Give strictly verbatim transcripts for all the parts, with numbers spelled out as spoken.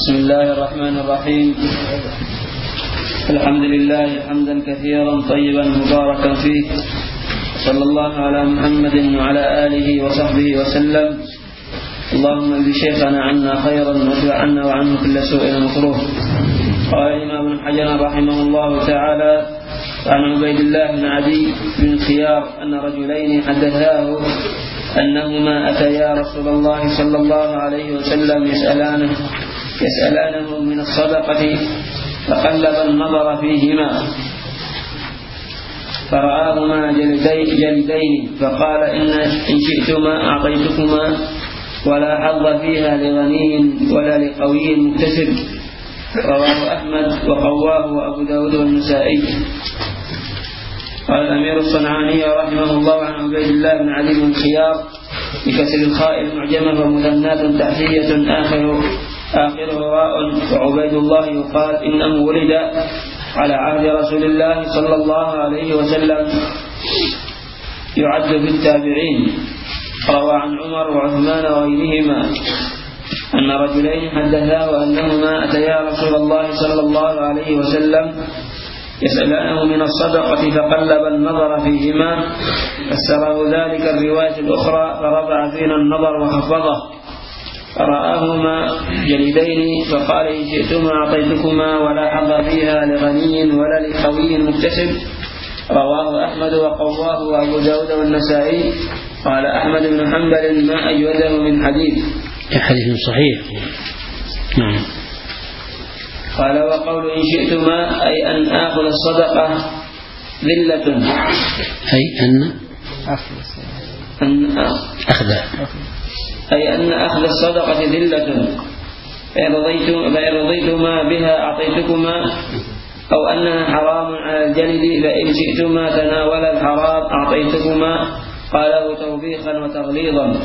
بسم الله الرحمن الرحيم. الحمد لله حمدا كثيرا طيبا مباركا فيه، صلى الله على محمد وعلى آله وصحبه وسلم. اللهم اجز شيخنا عنا خيرا وادفع عنا وعنه كل سوء مكروه. قال الإمام ابن حجر رحمه الله تعالى: عن عبيد الله بن عدي بن الخيار أن رجلين حدثاه أنهما أتيا رسول الله صلى الله عليه وسلم يسألانه يسألانه من الصدقة، فقلب النظر فيهما فرآهما جلدين، فقال: إن إن شئتما أعطيتكما ولا حظ فيها لغني ولا لقوي مكتسب. رواه أحمد وقواه وأبو داود والنسائي. قال الأمير الصنعاني رحمه الله عن عبيد الله بن عدي بن الخيار بكسر الخاء المعجمة ومثنات تحتية آخر آخره راء، وعبيد الله يقال إنه ولد على عهد رسول الله صلى الله عليه وسلم، يعد في التابعين. روى عن عمر وعثمان وغيرهما أن رجلين حدثاه أنهما أتيا رسول الله صلى الله عليه وسلم يسألانه من الصدقة، فقلب النظر فيهما، فسره ذلك الرواية الأخرى فرفع فينا النظر وخفضه، فرآهما جلدين، فقال: إن شئتما أعطيتكما ولا حظ فيها لغني ولا لقوي مكتسب. رواه أحمد وقواه وأبو داود والنسائي. قال أحمد بن حنبل: ما أجوده من حديث حديث صحيح. نعم. قال: وقول إن شئتما أي أن آخذ الصدقة ذلة، أي أن أن أخذ أي أن أخذ الصدقة ذلة، فإن رضيتما بها أعطيتكما، أو أنها حرام على الجلد، فإن شئتما تناول الحرام أعطيتكما. قاله توبيخا وتغليظا.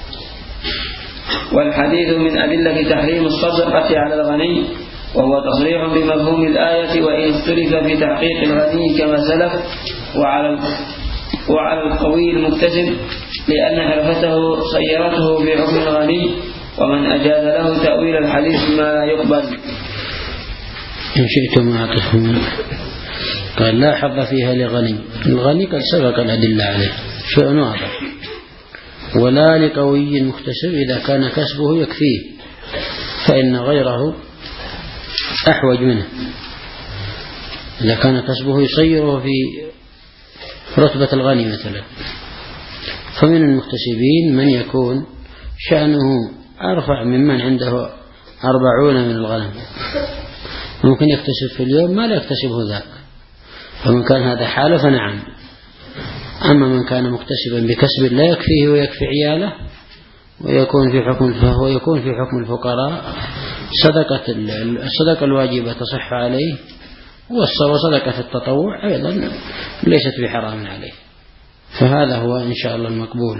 والحديث من أدلة تحريم الصدقة على الغني، وهو تصريح بمفهوم الآية، وإن اختلف في تحقيق الغني كما سلف، وعلى وعلى القوي المكتسب، لأن حرفته صيرته في حكم الغني، ومن أجاز له تأويل الحديث ما لا يقبل. إن شئتم أعطيتكما، قال: لا حظ فيها لغني. الغني قد سبق الأدلة عليه، شيء واضح. ولا لقوي مكتسب، إذا كان كسبه يكفيه، فإن غيره أحوج منه. إذا كان كسبه يصيره في رتبة الغني مثلا، فمن المكتسبين من يكون شأنه أرفع ممن عنده أربعون من الغنم، ممكن يكتسب في اليوم ما لا يكتسبه ذاك، فمن كان هذا حاله فنعم. أما من كان مكتسبا بكسب لا يكفيه ويكفي عياله، ويكون في حكم فهو يكون في حكم الفقراء، صدقة الصدقة الواجبة تصح عليه، وصدقة التطوع أيضا ليست بحرام عليه. فهذا هو إن شاء الله المقبول،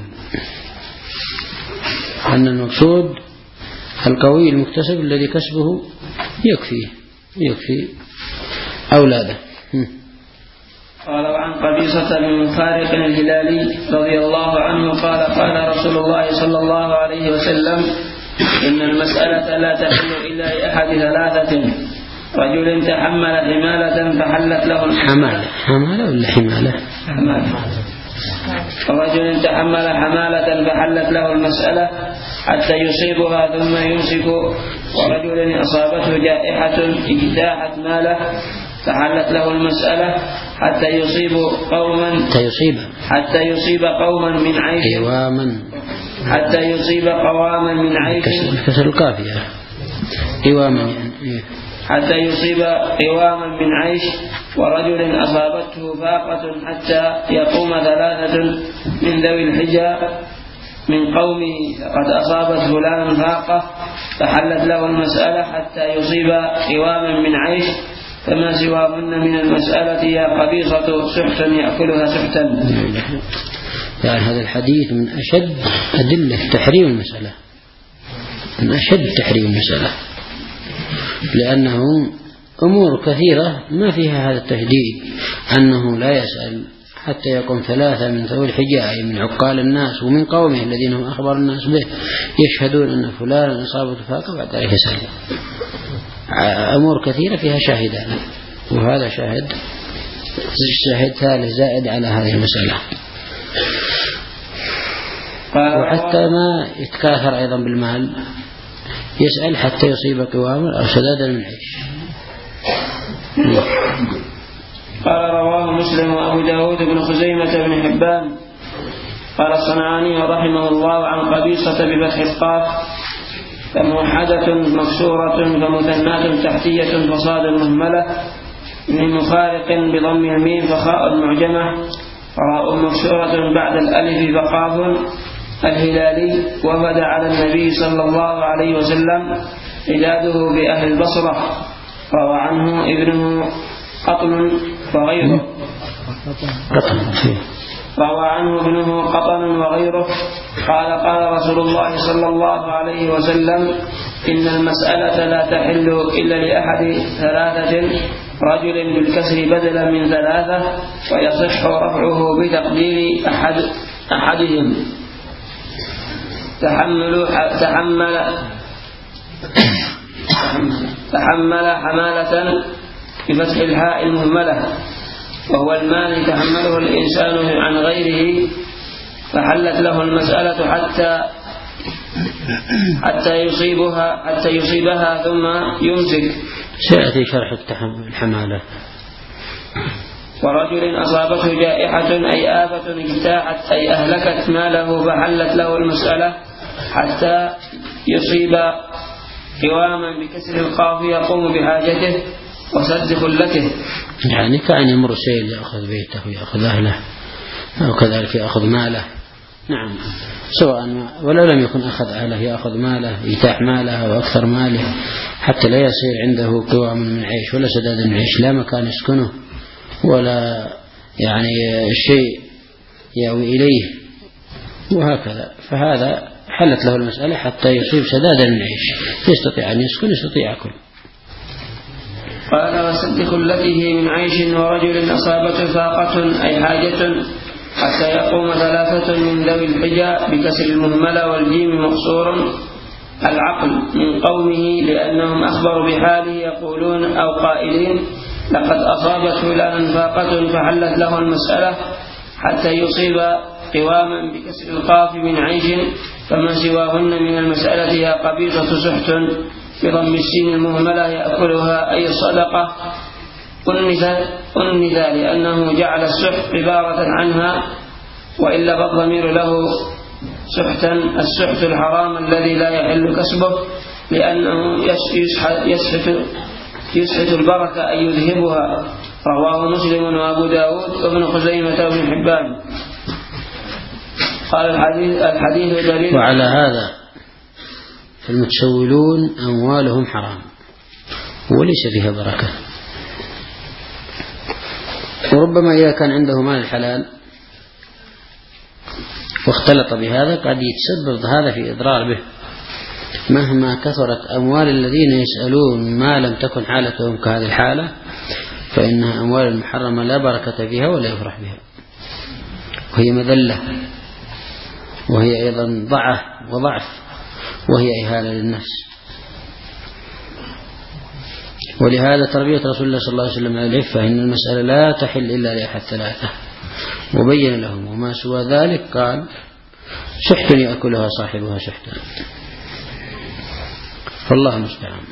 أن المقصود القوي المكتسب الذي كسبه يكفيه يكفي أولاده. قال: وعن قبيصة بن مخارق الهلالي رضي الله عنه قال: قال رسول الله صلى الله عليه وسلم: إن المسألة لا تحل إلا لأحد ثلاثة: رجل تحمل حمالة فحلت له حمالة حمالة ولا حمالة حمالة رجل تحمل حمالة فحلت له المسألة حتى يصيبها ثم يمسك، ورجل أصابته جائحة اجتاحت ماله فحلت له المسألة حتى يصيب قوما حتى يصيب حتى يصيب قوما من عيش قواما حتى يصيب قواما من عيش كسر القافية قواما يعني حتى يصيب قواما من عيش، ورجل أصابته فاقة حتى يقوم ثلاثة من ذوي الحجة من قومه قد أصابت فلان فاقة فحلت له المسألة حتى يصيب قواما من عيش، فما سواهن من المسألة يا قبيصة سحتا يأكلها سحتا. يعني هذا الحديث من أشد أدلة تحريم المسألة، من أشد تحريم المسألة، لأنه أمور كثيرة ما فيها هذا التهديد، أنه لا يسأل حتى يقوم ثلاثة من ذوي الحجة، أي من عقال الناس ومن قومه الذين هم أخبر الناس به، يشهدون أن فلان أصابته فاقة بعد ذلك يسأل. أمور كثيرة فيها شاهدان، وهذا شاهد شاهد ثالث زائد على هذه المسألة. وحتى ما يتكاثر أيضا بالمال يسأل حتى يصيب قواما أو سدادا من عيش. قال رواه مسلم وأبو داود بن خزيمة بن حبان. قال الصنعاني رحمه الله عن قبيصة بفتح القاف فموحدة مكسورة فمثنات تحتية فصاد مهملة من مفارق بضم الميم فخاء معجمة راء مكسورة بعد الألف فقاف الهلالي وفد على النبي صلى الله عليه وسلم عداده بأهل البصرة. روى عنه ابنه قطن وغيره روى عنه ابنه قطن وغيره قال قال رسول الله صلى الله عليه وسلم إن المسألة لا تحل إلا لأحد ثلاثة رجل بالكسر بدلا من ثلاثة ويصح رفعه بتقدير أحد أحدهم تحمل تحمل تحمل حمالة بفتح الحاء المهملة وهو المال تحمله الإنسان عن غيره فحلت له المسألة حتى حتى يصيبها حتى يصيبها ثم يمسك. سيأتي شرح التحمل الحمالة. ورجل أصابته جائحة أي آفة اجتاحت أي أهلكت ماله فحلت له المسألة حتى يصيب قواما بكسر القاف يقوم بحاجته وسد خلته، يعني كأن يمر سيل يأخذ بيته ويأخذ أهله أو كذلك يأخذ ماله. نعم سواء ولو لم يكن أخذ أهله يأخذ ماله يتاح ماله وأكثر ماله حتى لا يصير عنده قوام من عيش ولا سداد من عيش، لا مكان يسكنه ولا يعني شيء يأوي إليه وهكذا. فهذا حلت له المسألة حتى يصيب سدادا من عيش يستطيع أن يسكن يستطيع أكل. قال وسد خلته من عيش ورجل أصابته فاقة أي حاجة حتى يقوم ثلاثة من ذوي الحجة بكسر المهملة والجيم مقصور العقل من قومه لأنهم أخبروا بحاله يقولون أو قائلين لقد أصابت فلانا فاقة فحلت له المسألة حتى يصيب قواما بكسر القاف من عيش فما سواهن من المسألة يا قبيصة سحت بضم السين المهملة يأكلها أي الصدقة أنثى لأنه جعل السحت عبارة عنها وإلا فالضمير له سحتا السحت الحرام الذي لا يحل كسبه لأنه يسحت يسحت البركة أي يذهبها. رواه مسلم وأبو داود وابن خزيمة وابن حبان. قال الحديث, الحديث دليل. وعلى هذا فالمتسولون أموالهم حرام وليس فيها بركة، وربما إذا كان عنده مال الحلال واختلط بهذا قد يتسبب هذا في إضرار به. مهما كثرت أموال الذين يسألون ما لم تكن حالتهم كهذه الحالة فإنها أموال محرمة لا بركة فيها ولا يفرح بها، وهي مذلة وهي أيضا ضعف وضعف وهي إهانة للناس. ولهذا تربية رسول الله صلى الله عليه وسلم على العفة إن المسألة لا تحل إلا لأحد ثلاثة وبين لهم وما سوى ذلك قال سحت يأكلها صاحبها سحتا. فالله المستعان.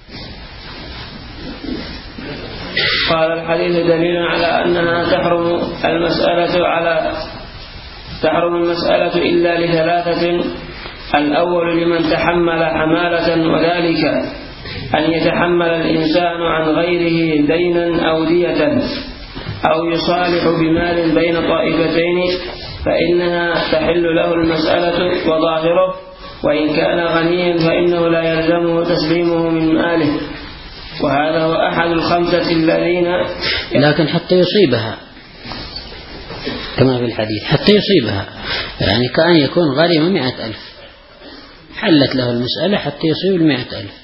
قال الحديث دليل على أنها تحرم المسألة على تحرم المسألة إلا لثلاثة. الأول لمن تحمل حمالة وذلك أن يتحمل الإنسان عن غيره دينا أو دية أو يصالح بمال بين طائفتين فإنها تحل له المسألة وظاهره وإن كان غنيا فإنه لا يلزمه تسليمه من ماله، وهذا هو أحد الخمسة الذين لكن حتى يصيبها كما في الحديث حتى يصيبها يعني كأن يكون غريم مئة ألف حلت له المسألة حتى يصيب المئة ألف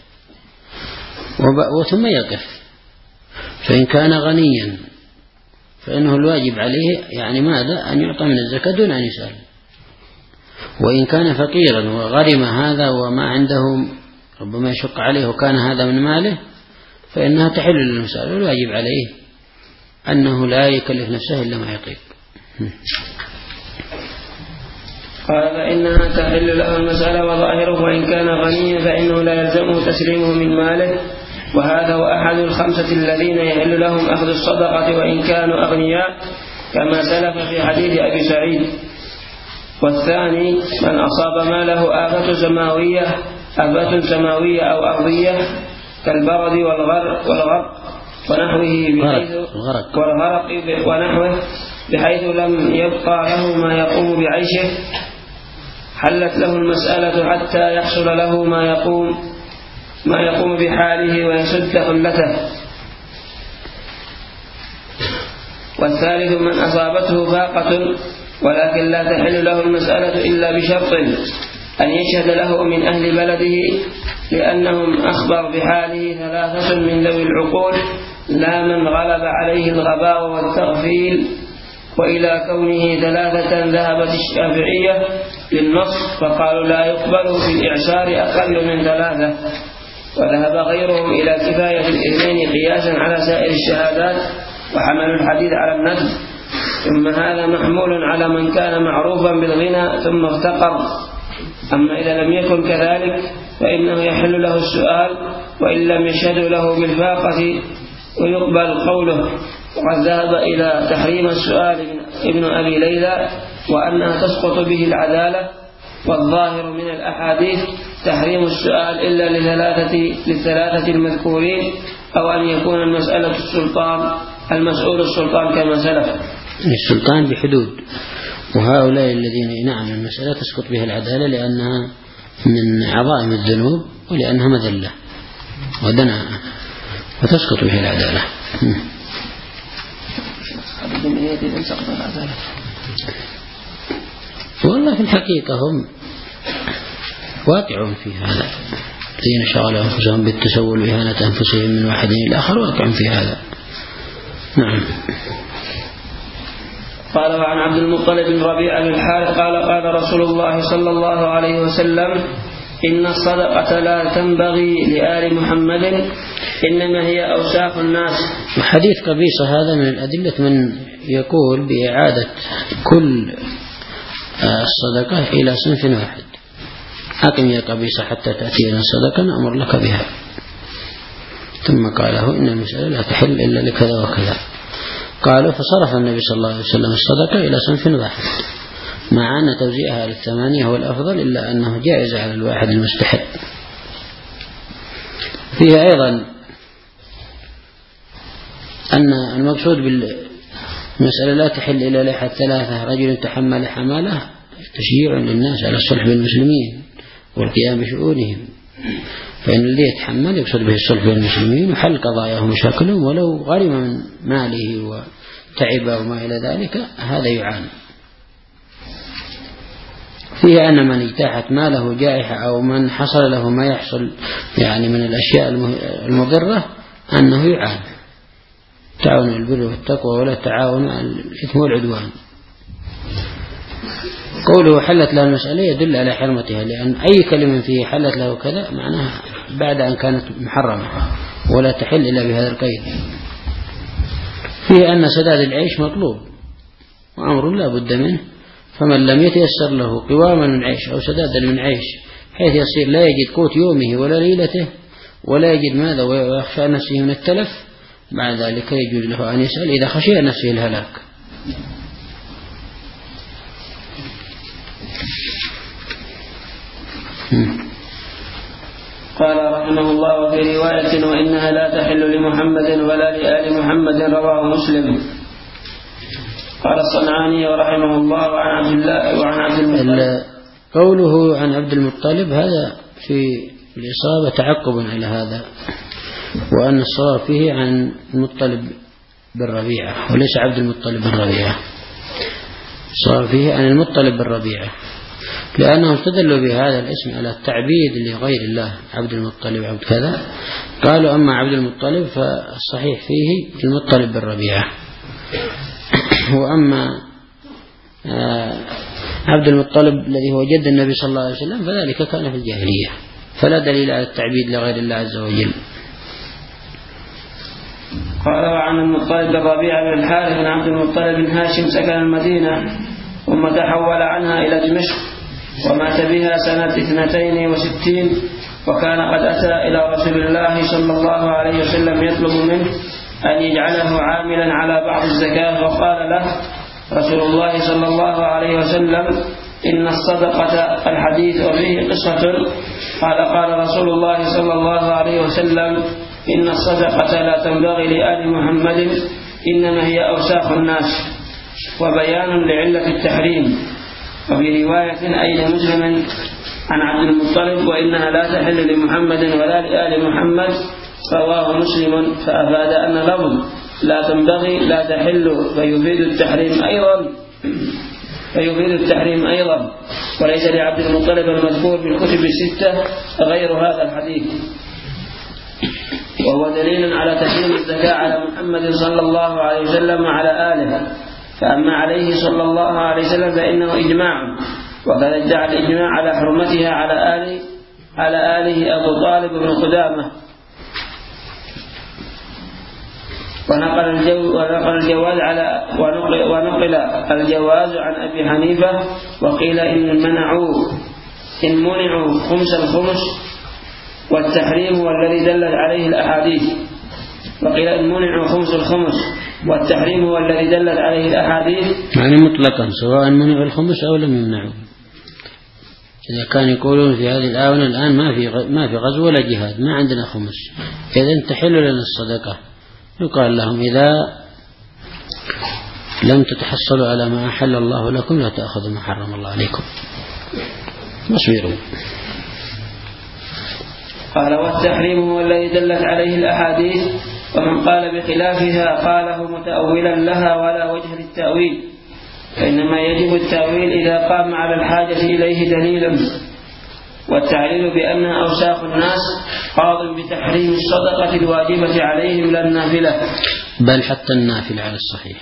وثم يقف. فإن كان غنيا فإنه الواجب عليه يعني ماذا أن يعطى من الزكاة دون أن يسأل. وإن كان فقيرا وغرم هذا وما عنده ربما يشق عليه وكان هذا من ماله فإنها تحل للمسألة، والواجب عليه أنه لا يكلف نفسه إلا ما يطيق. قال فإنها تحل له المسألة وظاهره وإن كان غنيا فإنه لا يلزمه تسليمه من ماله، وهذا هو أحد الخمسة الذين يحل لهم أخذ الصدقة وإن كانوا أغنياء كما سلف في حديث أبي سعيد. والثاني من أصاب ماله آفة سماوية آفة سماوية أو أرضية كالبرد والغرق, والغرق ونحوه بحيث والغرق ونحوه بحيث لم يبقى له ما يقوم بعيشه، حلت له المسألة حتى يحصل له ما يقوم ما يقوم بحاله ويسد خلته. والثالث من أصابته فاقة ولكن لا تحل له المسألة إلا بشرط أن يشهد له من أهل بلده لأنهم أخبر بحاله ثلاثة من ذوي العقول لا من غلب عليه الغباء والتغفيل. وإلى كونه ثلاثة ذهبت الشافعية للنص فقالوا لا يقبل في الإعسار أقل من ثلاثة، وذهب غيرهم إلى كفاية الاثنين قياسا على سائر الشهادات وحملوا الحديث على الندب. ثم هذا محمول على من كان معروفا بالغنى ثم افتقر. أما إذا لم يكن كذلك فإنه يحل له السؤال وإن لم يشهد له بالفاقة ويقبل قوله. وقد ذهب إلى تحريم السؤال ابن أبي ليلى وأنها تسقط به العدالة، والظاهر من الأحاديث تحريم السؤال إلا لثلاثة للثلاثة المذكورين، أو أن يكون المسألة السلطان المسؤول السلطان كما سلف. السلطان بحدود، وهؤلاء الذين نعم المسألة تسقط بها العدالة لأنها من عظائم الذنوب ولأنها مذلة ودناء وتسقط بها العدالة. والله في الحقيقة هم واقعون في هذا، الذين شغلوا أنفسهم بالتسول وإهانة أنفسهم من واحد إلى آخر واقعون في هذا. نعم. قال وعن عبد المطلب بن ربيعة بن الحارث قال قال رسول الله صلى الله عليه وسلم إن الصدقة لا تنبغي لآل محمد إنما هي أوساخ الناس. حديث قبيصة هذا من الأدلة من يقول بإعادة كل الصدقة إلى صنف واحد. أقم يا قبيصة حتى تأتينا الصدقة نأمر لك بها. ثم قاله إن المسألة لا تحل إلا لكذا وكذا. قالوا فصرف النبي صلى الله عليه وسلم الصدقة إلى صنف واحد، مع أن توزيعها للثمانية هو الأفضل، إلا أنه جائز على الواحد المستحق. فيها أيضا أن المقصود بالمسألة لا تحل إلا لأحد ثلاثة: رجل تحمل حمالة تشجيع للناس على الصلح بالمسلمين والقيام بشؤونهم، فإن الذي يتحمل يقصد به الصلح بالمسلمين وحل قضاياهم ومشاكلهم ولو غرم من ماله وتعب وما إلى ذلك هذا يعاني. فيها أن من اجتاحت ماله جائحة أو من حصل له ما يحصل يعني من الأشياء المضرة أنه يعاني. تعاون البر والتقوى ولا تعاون الإثم والعدوان. قوله حلت له المسألة يدل على حرمتها، لأن أي كلمة فيه حلت له كذا معناها بعد أن كانت محرمة ولا تحل إلا بهذا القيد. فيه أن سداد العيش مطلوب وأمر لا بد منه، فمن لم يتيسر له قواما من عيش أو سدادا من عيش حيث يصير لا يجد قوت يومه ولا ليلته ولا يجد ماذا ويخشى نفسه من التلف، مع ذلك يجوز له أن يسأل إذا خشي نفسه الهلاك. قال رحمه الله في رواية وإنها لا تحل لمحمد ولا لآل محمد رواه مسلم. قال الصنعاني ورحمه الله وعن عبد الله وعن عبد المطلب. قوله عن عبد المطلب هذا في الإصابة تعقب على هذا، وأن الصواب فيه عن المطلب بالربيعة وليس عبد المطلب بالربيعة. الصواب فيه عن المطلب بالربيعة، لأنهم استدلوا بهذا الاسم على التعبيد لغير الله، عبد المطلب عبد كذا. قالوا أما عبد المطلب فالصحيح فيه المطلب بالربيعة، وأما عبد المطلب الذي هو جد النبي صلى الله عليه وسلم فذلك كان في الجاهلية، فلا دليل على التعبيد لغير الله عز وجل. قال وعن المطلب بن ربيعة بن الحارث بن عبد المطلب بن هاشم سكن المدينة ثم تحول عنها إلى دمشق ومات بها سنة اثنتين وستين، وكان قد أتى إلى رسول الله صلى الله عليه وسلم يطلب منه أن يجعله عاملا على بعض الزكاة، وقال له رسول الله صلى الله عليه وسلم إن الصدقة الحديث وفيه قصة. قال قال رسول الله صلى الله عليه وسلم إن الصدقة لا تنبغي لآل محمد إنما هي أوساخ الناس، وبيان لعلة التحريم. وفي رواية أي مسلم عن عبد المطلب وإنها لا تحل لمحمد ولا لآل محمد، رواه مسلم. فأفاد أن لفظ لا تنبغي لا تحل فيفيد التحريم أيضا فيفيد التحريم أيضا وليس لعبد المطلب المذكور في الكتب الستة غير هذا الحديث، وهو دليل على تحريم الزكاة على محمد صلى الله عليه وسلم وعلى آله. فأما عليه صلى الله عليه وسلم فإنه إجماع، وقد ادعى الإجماع على حرمتها على آله على آله أبو طالب بن قدامة، ونقل الجو ونقل الجواز على ونقل, ونقل الجواز عن أبي حنيفة، وقيل إن منعوا إن منعوا خمس الخمس، والتحريم هو الذي دلت عليه الأحاديث. وقيل إن منعوا خمس الخمس والتحريم هو الذي دلت عليه الأحاديث، يعني مطلقا سواء منعوا الخمس أو لم يمنعوا. إذا كان يقولون في هذه الآونة الآن ما في ما في غزو ولا جهاد، ما عندنا خمس، إذن تحل لنا الصدقة، يقال لهم إذا لم تتحصلوا على ما أحل الله لكم لا تأخذوا ما حرم الله عليكم، اصبروا. قال والتحريم هو الذي دلت عليه الأحاديث، ومن قال بخلافها قاله متأولا لها ولا وجه للتأويل، فإنما يجب التأويل إذا قام على الحاجة إليه دليلا. والتعليل بأنها أوساخ الناس قاض بتحريم الصدقة الواجبة عليهم لا النافلة، بل حتى النافلة على الصحيح.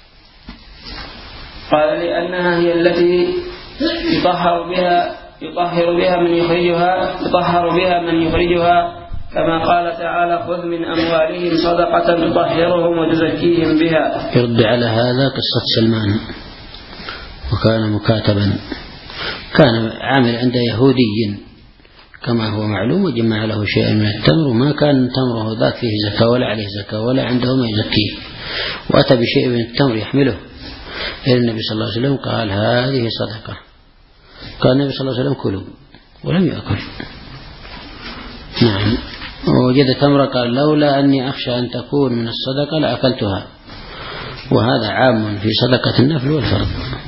قال لأنها هي التي يطهر بها يطهر بها من يخرجها يطهر بها من يخرجها، كما قال تعالى خذ من أموالهم صدقة تطهرهم وتزكيهم بها. يرد على هذا قصة سلمان، وكان مكاتبا، كان عامل عند يهودي كما هو معلوم، وجمع له شيئا من التمر، وما كان تمره ذاك فيه زكاة ولا عليه زكاة ولا عنده ما يزكيه، وأتى بشيء من التمر يحمله إلى النبي صلى الله عليه وسلم، قال هذه صدقة. قال النبي صلى الله عليه وسلم كلوا، ولم يأكل. نعم. ووجد تمرة قال لولا أني أخشى أن تكون من الصدقة لأكلتها. وهذا عام في صدقة النفل والفرض.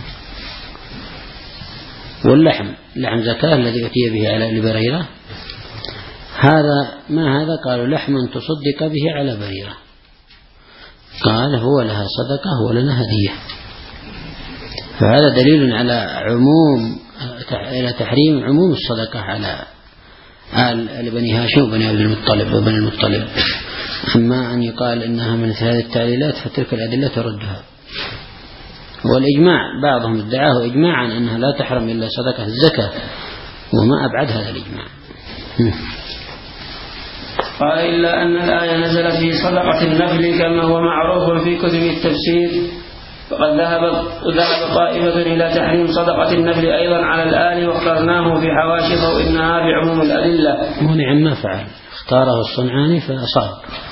واللحم لحم زكاة الذي أتي به على ابن بريرة، هذا ما هذا؟ قالوا لحم تصدق به على بريرة، قال هو لها صدقة ولنا هدية. فهذا دليل على عموم إلى تحريم عموم الصدقة على آل بني هاشم وبني عبد المطلب وبني المطلب. أما أن يقال إنها من هذه التعليلات فتلك الأدلة تردها. والإجماع بعضهم ادعاه إجماعا أنها لا تحرم إلا صدقة الزكاة، وما أبعد هذا الإجماع. قال إلا أن الآية نزلت في صدقة النفل كما هو معروف في كتب التفسير، فقد ذهب ذهب طائفة إلى تحريم صدقة النفل أيضا على الآل، واخترناه في حواشي ضوء النهار بعموم الأدلة. ونعم ما فعل، اختاره الصنعاني فأصاب.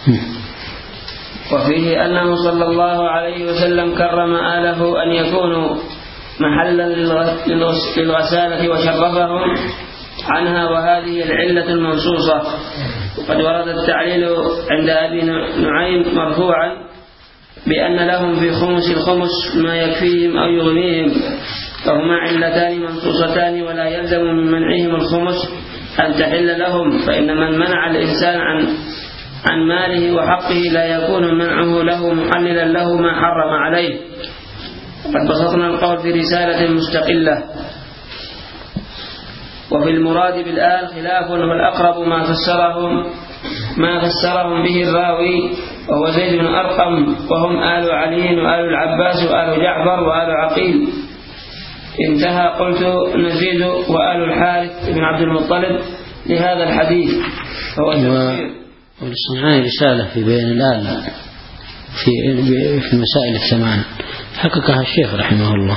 وفيه أنه صلى الله عليه وسلم كرم آله أن يكونوا محلا للغسالة وشرفهم عنها، وهذه العلة المنصوصة. وقد ورد التعليل عند أبي نعيم مرفوعا بأن لهم في خمس الخمس ما يكفيهم أو يغنيهم، فهما علتان منصوصتان، ولا يلزم من منعهم الخمس أن تحل لهم، فإن من منع الإنسان عن عن ماله وحقه لا يكون منعه له محللا له ما حرم عليه. وقد بسطنا القول في رسالة مستقلة. وفي المراد بالآل خلاف، والأقرب ما فسرهم ما فسرهم به الراوي وهو زيد بن أرقم، وهم آل علي وآل العباس وآل جعفر وآل عقيل. انتهى. قلت نزيد وآل الحارث بن عبد المطلب لهذا الحديث. هو والصنعاني رسالة في بين الآل في في المسائل الثمان حققها الشيخ رحمه الله.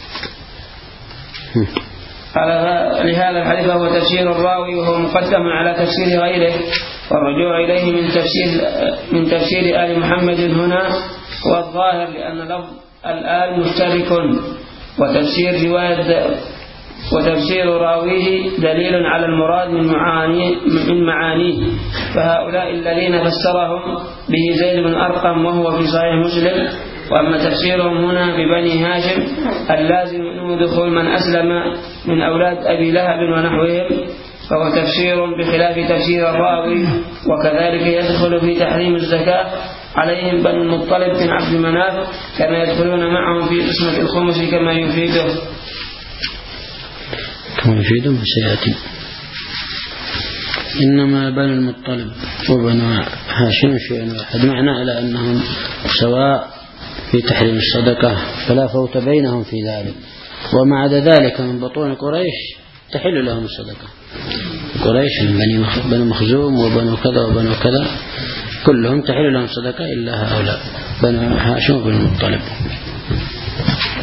قال لهذا الحديث هو تفسير الراوي وهو مقدم على تفسير غيره، والرجوع إليه من تفسير من تفسير آل محمد هنا هو الظاهر، لأن لفظ الآل مشترك، وتفسير رواية وتفسير راويه دليل على المراد من معانيه من معانيه، فهؤلاء الذين فسرهم به زيد بن أرقم وهو في صحيح مسلم. وأما تفسيرهم هنا ببني هاشم اللازم منه دخول من أسلم من أولاد أبي لهب ونحوهم، فهو تفسير بخلاف تفسير الراوي، وكذلك يدخل في تحريم الزكاة عليهم بني المطلب بن عبد مناف، كما يدخلون معهم في قسمة الخمس كما يفيده كما يفيده ما سيأتي. إنما بني المطلب وبنو هاشم شيء واحد، معنى على أنهم سواء في تحريم الصدقة فلا فوت بينهم في ذلك. وما عدا ذلك من بطون قريش تحل لهم الصدقة، قريش من بني مخزوم وبنو كذا وبنو كذا كلهم تحل لهم صدقة إلا هؤلاء بنو هاشم وبنو المطلب.